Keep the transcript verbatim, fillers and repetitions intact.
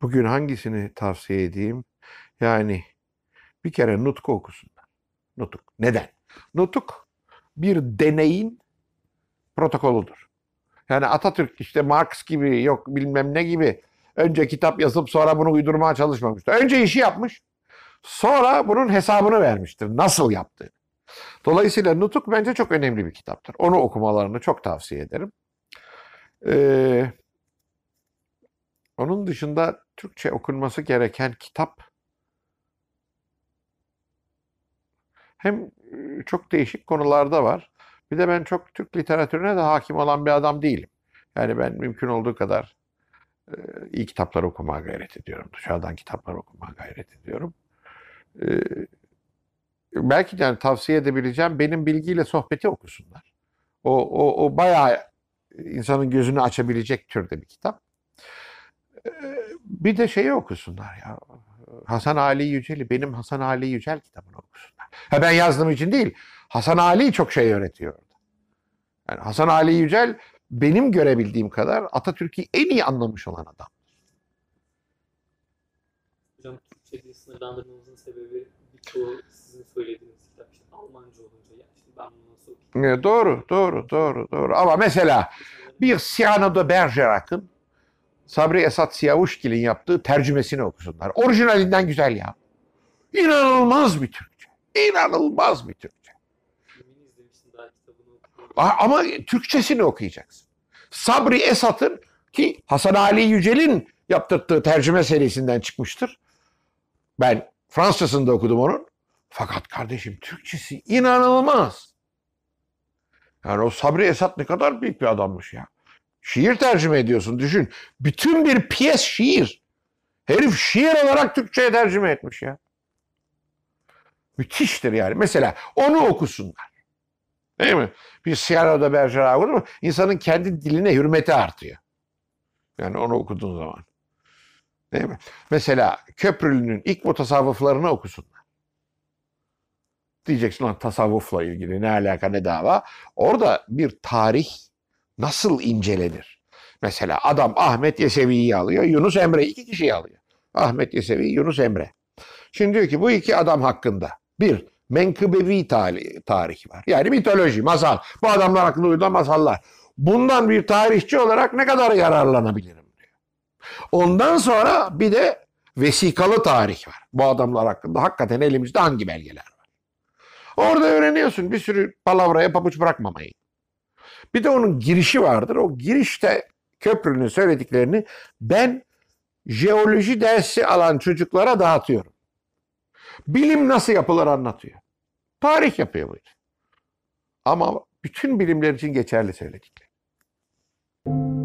Bugün hangisini tavsiye edeyim? Yani bir kere Nutuk'u okusunlar. Nutuk. Neden? Nutuk bir deneyin protokolüdür. Yani Atatürk işte Marx gibi yok bilmem ne gibi önce kitap yazıp sonra bunu uydurmaya çalışmamıştır. Önce işi yapmış, sonra bunun hesabını vermiştir. Nasıl yaptığı. Dolayısıyla Nutuk bence çok önemli bir kitaptır. Onu okumalarını çok tavsiye ederim. Ee, onun dışında Türkçe okunması gereken kitap hem çok değişik konularda var. Bir de ben çok Türk literatürüne de hakim olan bir adam değilim. Yani ben mümkün olduğu kadar e, iyi kitaplar okumaya gayret ediyorum. Dışarıdan kitaplar okumaya gayret ediyorum. E, belki de yani tavsiye edebileceğim benim bilgiyle sohbeti okusunlar. O, o, o bayağı insanın gözünü açabilecek türde bir kitap. E, bir de şeyi okusunlar ya. Hasan Ali Yücel'i, benim Hasan Ali Yücel kitabını okusunlar. Ha ben yazdığım için değil. Hasan Ali çok şey öğretiyor. Yani Hasan Ali Yücel benim görebildiğim kadar Atatürk'ü en iyi anlamış olan adam. Hocam Türkçe dil sınırlandırmamızın sebebi birçoğu sizin söylediğiniz kitap işte Almanca olunca ya işte ben bunu nasıl okuyayım? E, doğru, doğru, doğru, doğru. Ama mesela bir Cyrano de Bergerac'ın Sabri Esat Siyavuşgil'in yaptığı tercümesini okusunlar. Orijinalinden güzel ya. İnanılmaz bir Türkçe. İnanılmaz bir Türkçe. Filmini izlemiştim daha kitabını okuyorum. Ama Türkçesini okuyacaksın. Sabri Esat'ın ki Hasan Ali Yücel'in yaptırdığı tercüme serisinden çıkmıştır. Ben Fransızcasını da okudum onun. Fakat kardeşim Türkçesi inanılmaz. Yani o Sabri Esat ne kadar büyük bir adammış ya. Şiir tercüme ediyorsun düşün. Bütün bir piyes şiir. Herif şiir olarak Türkçe'ye tercüme etmiş ya. Müthiştir yani. Mesela onu okusunlar. Değil mi? Bir Cyrano de Bergerac okudun mu? İnsanın kendi diline hürmeti artıyor. Yani onu okuduğun zaman. Değil mi? Mesela Köprülü'nün ilk mutasavvıflarını okusunlar. Diyeceksin lan tasavvufla ilgili ne alaka ne dava. Orada bir tarih nasıl incelenir? Mesela adam Ahmet Yesevi'yi alıyor, Yunus Emre iki kişiyi alıyor. Ahmet Yesevi, Yunus Emre. Şimdi diyor ki bu iki adam hakkında bir menkıbevi tarih var. Yani mitoloji, masal. Bu adamlar hakkında uyduran masallar. Bundan bir tarihçi olarak ne kadar yararlanabilirim diyor. Ondan sonra bir de vesikalı tarih var. Bu adamlar hakkında hakikaten elimizde hangi belgeler var? Orada öğreniyorsun bir sürü palavraya pabuç bırakmamayı. Bir de onun girişi vardır. O girişte Köprülü'nün söylediklerini ben jeoloji dersi alan çocuklara dağıtıyorum. Bilim nasıl yapılır anlatıyor. Tarih yapıyor bu. Ama bütün bilimler için geçerli söyledikleri.